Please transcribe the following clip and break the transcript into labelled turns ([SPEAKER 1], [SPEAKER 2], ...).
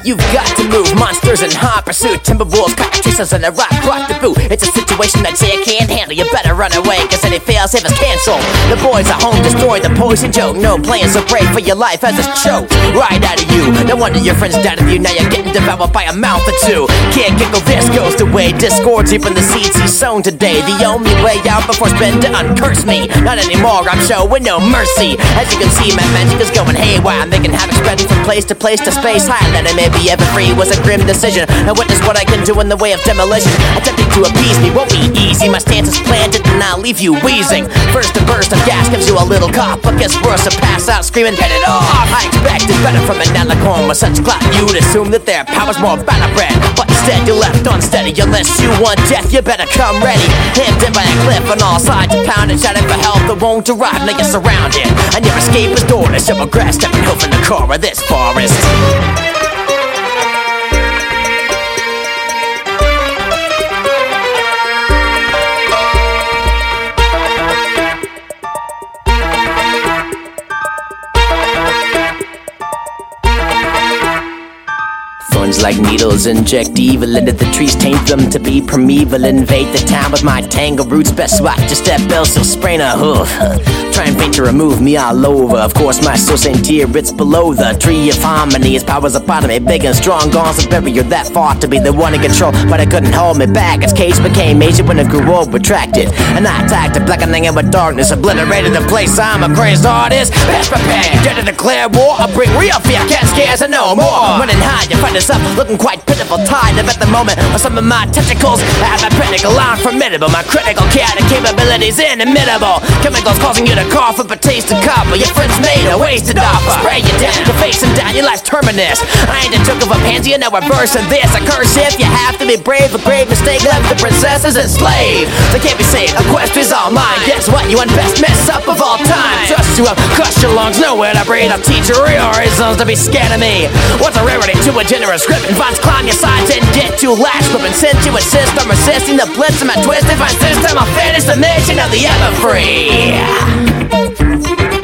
[SPEAKER 1] you've got to move. Monsters in hot pursuit, timber wolves, cockatrices, and a rock the boot. It's a situation that say I can't handle. You better run away, cause any fail-safe is cancelled. The boys at home destroy the poison joke. No playing, so brave for your life as it's choked right out of you. No wonder your friends died of you. Now you're getting devoured by a mouth or two. Can't giggle, this goes the way. Discord deep in the seeds he's sown today. The only way out before it's been to uncurse me. Not anymore, I'm showing no mercy. As you can see, my magic is going haywire. I'm making havoc spreading from place to space. Highlighting maybe ever free was a grim decision. Now witness what I can do in the way of demolition. Attempting to appease me won't be easy. My stance is planted and I'll leave you wheezing. First a burst of gas gives you a little cough, but gets worse, so pass out screaming, get it off. I expected better from an alicorn with such clout. You'd assume that their power's more battle-bred, but instead you're left unsteady. Unless you want death, you better come ready. Hemmed in by a cliff on all sides, you pound and shouting for help that won't arrive. Now you're surrounded, and your escape is doorless. You'll regret stepping over in the core of this forest. Thorns like needles inject evil into the trees, taint them to be primeval. Invade the town with my tangle roots. Best watch your step, else you'll sprain a hoof. Try and paint to remove me all over. Of course my soul ain't dear, it's below the tree of harmony. His powers a part of me, big and strong. Gone so bury you that far to be the one in control, but I couldn't hold me back. Its cage became major when it grew old, retracted, and I attacked it, blackening it with darkness. Obliterated the place, I'm a crazed artist. Best prepared, dare to declare war. I'll bring real fear, cat scares and no more. Running high, you find us up, looking quite pitiful. Tied up at the moment on some of my tentacles. I have a pinnacle, I'm formidable. My critical chaotic capabilities inimitable. Chemicals causing you to cough with a taste of copper. Your friends made a wasted offer. Spray you down, your face and down, your life's terminus. I ain't the took of a pansy, and now we're bursting this. A curse if you have to be brave. A grave mistake left the princesses enslaved. They can't be saved, a quest is all mine. Guess what, you best mess up of all time. Just to have crushed your lungs, nowhere to breathe. I'll teach you real reasons to be scared of me. What's a rarity to a generous grip? Vines climb your sides and get too lax grip. And since you insist, I'm resisting the blitz of my twisted fine system. I'll finish the mission of the ever free.